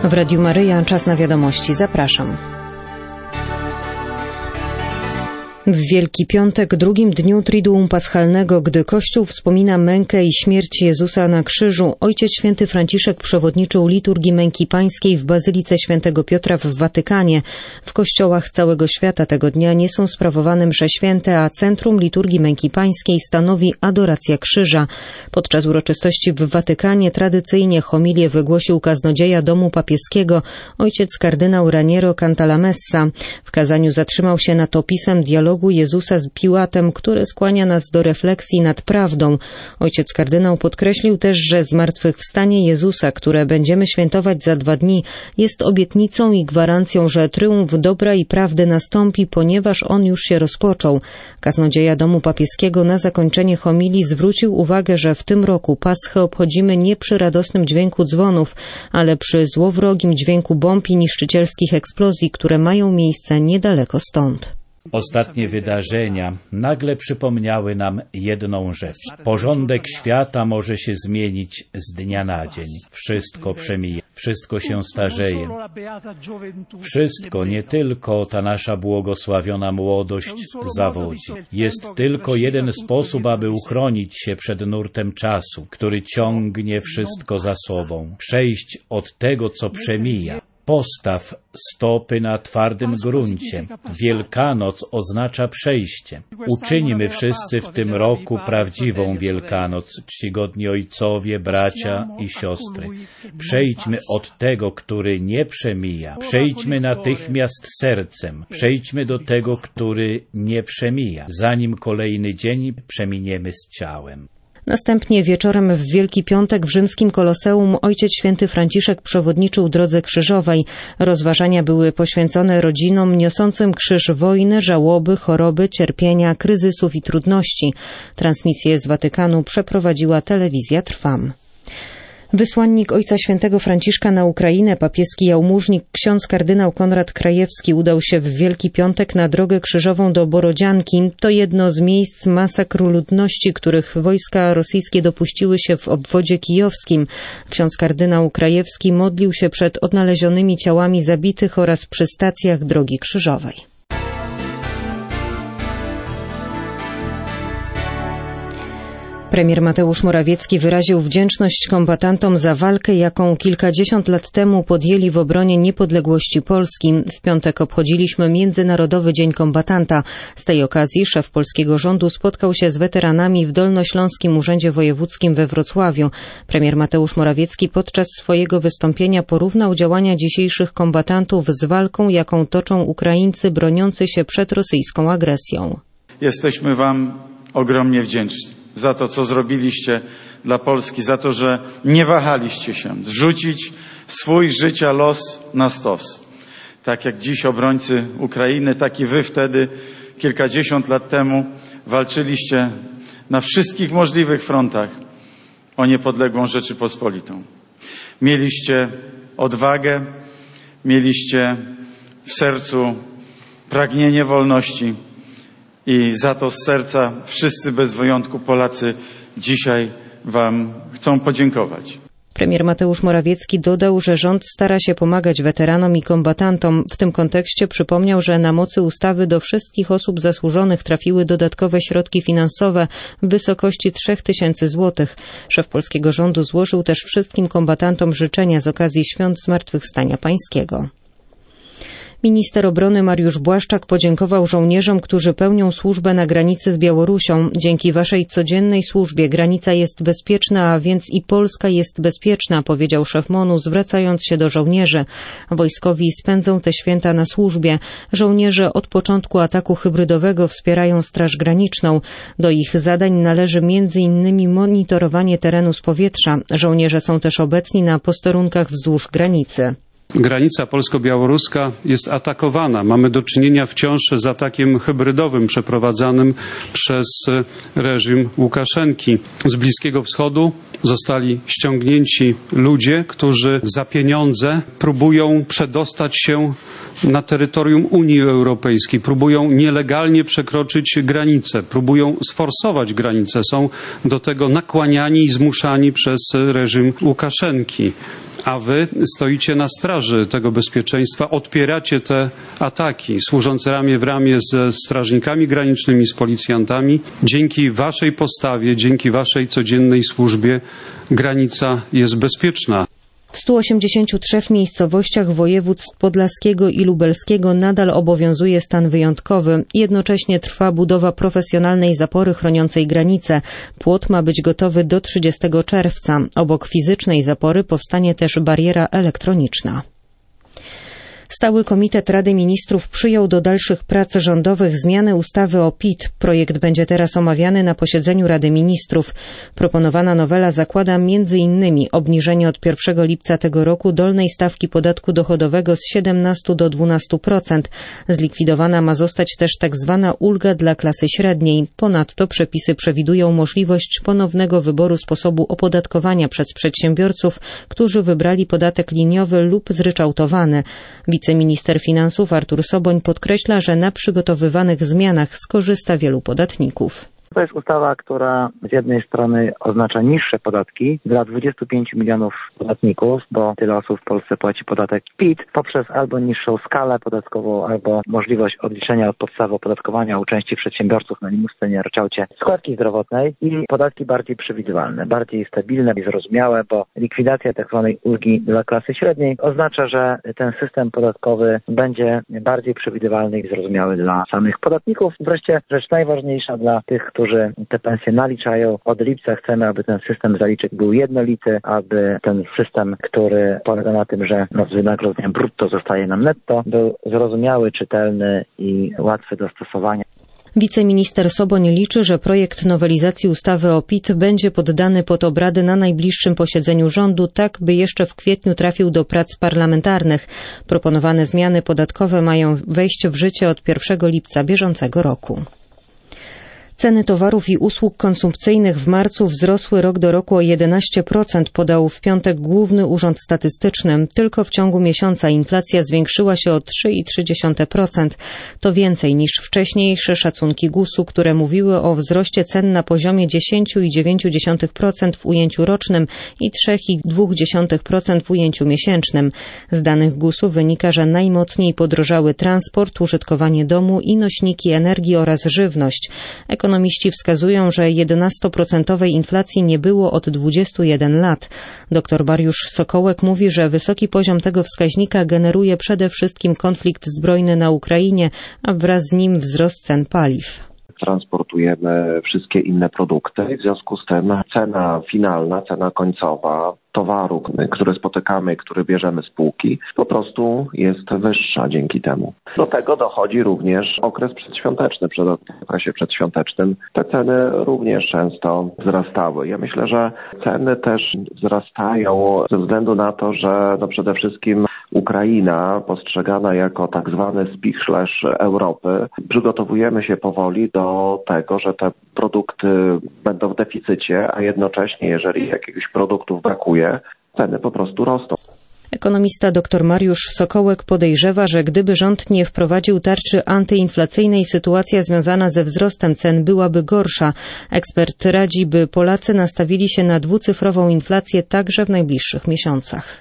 W Radiu Maryja czas na wiadomości. Zapraszam. W Wielki Piątek, drugim dniu Triduum Paschalnego, gdy Kościół wspomina mękę i śmierć Jezusa na krzyżu, Ojciec Święty Franciszek przewodniczył liturgii męki pańskiej w Bazylice Świętego Piotra w Watykanie. W kościołach całego świata tego dnia nie są sprawowane msze święte, a centrum liturgii męki pańskiej stanowi adoracja krzyża. Podczas uroczystości w Watykanie tradycyjnie homilię wygłosił kaznodzieja domu papieskiego, ojciec kardynał Raniero Cantalamessa. W kazaniu zatrzymał się nad opisem dialogu Jezusa z Piłatem, który skłania nas do refleksji nad prawdą. Ojciec kardynał podkreślił też, że zmartwychwstanie Jezusa, które będziemy świętować za 2 dni, jest obietnicą i gwarancją, że tryumf dobra i prawdy nastąpi, ponieważ on już się rozpoczął. Kaznodzieja domu papieskiego na zakończenie homilii zwrócił uwagę, że w tym roku Paschę obchodzimy nie przy radosnym dźwięku dzwonów, ale przy złowrogim dźwięku bomb i niszczycielskich eksplozji, które mają miejsce niedaleko stąd. Ostatnie wydarzenia nagle przypomniały nam jedną rzecz. Porządek świata może się zmienić z dnia na dzień. Wszystko przemija, wszystko się starzeje. Wszystko, nie tylko ta nasza błogosławiona młodość zawodzi. Jest tylko jeden sposób, aby uchronić się przed nurtem czasu, który ciągnie wszystko za sobą. Przejść od tego, co przemija. Postaw stopy na twardym gruncie. Wielkanoc oznacza przejście. Uczyńmy wszyscy w tym roku prawdziwą Wielkanoc, czcigodni ojcowie, bracia i siostry. Przejdźmy od tego, który nie przemija. Przejdźmy natychmiast sercem. Przejdźmy do tego, który nie przemija, zanim kolejny dzień przeminiemy z ciałem. Następnie wieczorem w Wielki Piątek w rzymskim Koloseum Ojciec Święty Franciszek przewodniczył drodze krzyżowej. Rozważania były poświęcone rodzinom niosącym krzyż wojny, żałoby, choroby, cierpienia, kryzysów i trudności. Transmisję z Watykanu przeprowadziła telewizja Trwam. Wysłannik Ojca Świętego Franciszka na Ukrainę, papieski jałmużnik ksiądz kardynał Konrad Krajewski udał się w Wielki Piątek na drogę krzyżową do Borodzianki. To jedno z miejsc masakr ludności, których wojska rosyjskie dopuściły się w obwodzie kijowskim. Ksiądz kardynał Krajewski modlił się przed odnalezionymi ciałami zabitych oraz przy stacjach drogi krzyżowej. Premier Mateusz Morawiecki wyraził wdzięczność kombatantom za walkę, jaką kilkadziesiąt lat temu podjęli w obronie niepodległości Polski. W piątek obchodziliśmy Międzynarodowy Dzień Kombatanta. Z tej okazji szef polskiego rządu spotkał się z weteranami w Dolnośląskim Urzędzie Wojewódzkim we Wrocławiu. Premier Mateusz Morawiecki podczas swojego wystąpienia porównał działania dzisiejszych kombatantów z walką, jaką toczą Ukraińcy broniący się przed rosyjską agresją. Jesteśmy Wam ogromnie wdzięczni za to, co zrobiliście dla Polski, za to, że nie wahaliście się zrzucić swój życia los na stos. Tak jak dziś obrońcy Ukrainy, tak i wy wtedy, kilkadziesiąt lat temu, walczyliście na wszystkich możliwych frontach o niepodległą Rzeczypospolitą. Mieliście odwagę, mieliście w sercu pragnienie wolności, i za to z serca wszyscy bez wyjątku Polacy dzisiaj Wam chcą podziękować. Premier Mateusz Morawiecki dodał, że rząd stara się pomagać weteranom i kombatantom. W tym kontekście przypomniał, że na mocy ustawy do wszystkich osób zasłużonych trafiły dodatkowe środki finansowe w wysokości 3000 złotych. Szef polskiego rządu złożył też wszystkim kombatantom życzenia z okazji świąt Zmartwychwstania Pańskiego. Minister obrony Mariusz Błaszczak podziękował żołnierzom, którzy pełnią służbę na granicy z Białorusią. Dzięki waszej codziennej służbie granica jest bezpieczna, a więc i Polska jest bezpieczna, powiedział szef MON-u, zwracając się do żołnierzy. Wojskowi spędzą te święta na służbie. Żołnierze od początku ataku hybrydowego wspierają Straż Graniczną. Do ich zadań należy m.in. monitorowanie terenu z powietrza. Żołnierze są też obecni na posterunkach wzdłuż granicy. Granica polsko-białoruska jest atakowana. Mamy do czynienia wciąż z atakiem hybrydowym przeprowadzanym przez reżim Łukaszenki. Z Bliskiego Wschodu zostali ściągnięci ludzie, którzy za pieniądze próbują przedostać się na terytorium Unii Europejskiej, próbują nielegalnie przekroczyć granicę, próbują sforsować granicę, są do tego nakłaniani i zmuszani przez reżim Łukaszenki. a wy stoicie na straży tego bezpieczeństwa, odpieracie te ataki, służąc ramię w ramię ze strażnikami granicznymi, z policjantami. Dzięki waszej postawie, dzięki waszej codziennej służbie granica jest bezpieczna. W 183 miejscowościach województw podlaskiego i lubelskiego nadal obowiązuje stan wyjątkowy. Jednocześnie trwa budowa profesjonalnej zapory chroniącej granice. Płot ma być gotowy do 30 czerwca. Obok fizycznej zapory powstanie też bariera elektroniczna. Stały Komitet Rady Ministrów przyjął do dalszych prac rządowych zmiany ustawy o PIT. Projekt będzie teraz omawiany na posiedzeniu Rady Ministrów. Proponowana nowela zakłada m.in. obniżenie od 1 lipca tego roku dolnej stawki podatku dochodowego z 17 do 12%. Zlikwidowana ma zostać też tzw. ulga dla klasy średniej. Ponadto przepisy przewidują możliwość ponownego wyboru sposobu opodatkowania przez przedsiębiorców, którzy wybrali podatek liniowy lub zryczałtowany. Wiceminister finansów Artur Soboń podkreśla, że na przygotowywanych zmianach skorzysta wielu podatników. To jest ustawa, która z jednej strony oznacza niższe podatki dla 25 milionów podatników, bo tyle osób w Polsce płaci podatek PIT, poprzez albo niższą skalę podatkową, albo możliwość odliczenia od podstawy opodatkowania u części przedsiębiorców na limusce, nie ryczałcie składki zdrowotnej i podatki bardziej przewidywalne, bardziej stabilne i zrozumiałe, bo likwidacja tzw. ulgi dla klasy średniej oznacza, że ten system podatkowy będzie bardziej przewidywalny i zrozumiały dla samych podatników. Wreszcie rzecz najważniejsza dla tych, którzy te pensje naliczają. Od lipca chcemy, aby ten system zaliczek był jednolity, aby ten system, który polega na tym, że z wynagrodzenia brutto zostaje nam netto, był zrozumiały, czytelny i łatwy do stosowania. Wiceminister Soboń liczy, że projekt nowelizacji ustawy o PIT będzie poddany pod obrady na najbliższym posiedzeniu rządu, tak by jeszcze w kwietniu trafił do prac parlamentarnych. Proponowane zmiany podatkowe mają wejść w życie od 1 lipca bieżącego roku. Ceny towarów i usług konsumpcyjnych w marcu wzrosły rok do roku o 11%, podał w piątek Główny Urząd Statystyczny. Tylko w ciągu miesiąca inflacja zwiększyła się o 3,3%. To więcej niż wcześniejsze szacunki GUS-u, które mówiły o wzroście cen na poziomie 10,9% w ujęciu rocznym i 3,2% w ujęciu miesięcznym. Z danych GUS-u wynika, że najmocniej podrożały transport, użytkowanie domu i nośniki energii oraz żywność. Ekonomiści wskazują, że 11% inflacji nie było od 21 lat. Dr Mariusz Sokołek mówi, że wysoki poziom tego wskaźnika generuje przede wszystkim konflikt zbrojny na Ukrainie, a wraz z nim wzrost cen paliw. Transportujemy wszystkie inne produkty. W związku z tym cena finalna, cena końcowa towaru, który spotykamy, który bierzemy z półki, po prostu jest wyższa dzięki temu. Do tego dochodzi również okres przedświąteczny. W okresie przedświątecznym te ceny również często wzrastały. Ja myślę, że ceny też wzrastają ze względu na to, że przede wszystkim Ukraina postrzegana jako tak zwany spichlerz Europy. Przygotowujemy się powoli do tego, że te produkty będą w deficycie, a jednocześnie, jeżeli jakiegoś produktów brakuje, ceny po prostu rosną. Ekonomista dr Mariusz Sokołek podejrzewa, że gdyby rząd nie wprowadził tarczy antyinflacyjnej, sytuacja związana ze wzrostem cen byłaby gorsza. Ekspert radzi, by Polacy nastawili się na dwucyfrową inflację także w najbliższych miesiącach.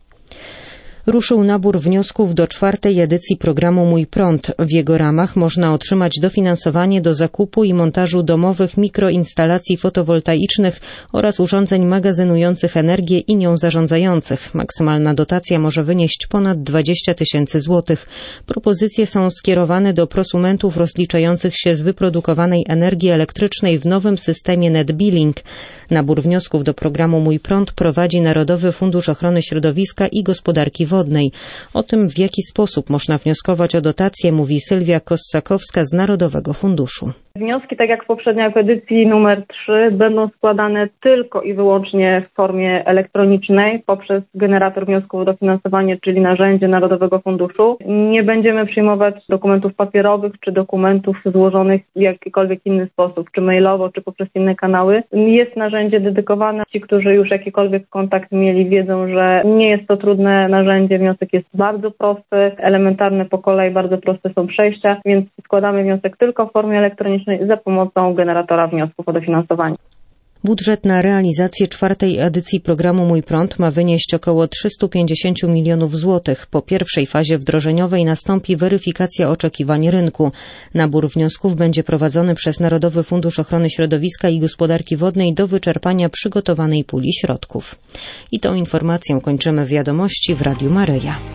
Ruszył nabór wniosków do 4. edycji programu Mój Prąd. W jego ramach można otrzymać dofinansowanie do zakupu i montażu domowych mikroinstalacji fotowoltaicznych oraz urządzeń magazynujących energię i nią zarządzających. Maksymalna dotacja może wynieść ponad 20 000 złotych. Propozycje są skierowane do prosumentów rozliczających się z wyprodukowanej energii elektrycznej w nowym systemie NetBilling. Nabór wniosków do programu Mój Prąd prowadzi Narodowy Fundusz Ochrony Środowiska i Gospodarki Wodnej. O tym, w jaki sposób można wnioskować o dotację, mówi Sylwia Kossakowska z Narodowego Funduszu. Wnioski, tak jak w poprzedniej edycji numer 3, będą składane tylko i wyłącznie w formie elektronicznej poprzez generator wniosków o dofinansowanie, czyli narzędzie Narodowego Funduszu. Nie będziemy przyjmować dokumentów papierowych czy dokumentów złożonych w jakikolwiek inny sposób, czy mailowo, czy poprzez inne kanały. Jest narzędzie dedykowane. Ci, którzy już jakikolwiek kontakt mieli, wiedzą, że nie jest to trudne narzędzie. Wniosek jest bardzo prosty, elementarne po kolei, bardzo proste są przejścia, więc składamy wniosek tylko w formie elektronicznej za pomocą generatora wniosków o dofinansowanie. Budżet na realizację 4. edycji programu Mój Prąd ma wynieść około 350 milionów złotych. Po pierwszej fazie wdrożeniowej nastąpi weryfikacja oczekiwań rynku. Nabór wniosków będzie prowadzony przez Narodowy Fundusz Ochrony Środowiska i Gospodarki Wodnej do wyczerpania przygotowanej puli środków. I tą informacją kończymy wiadomości w Radiu Maryja.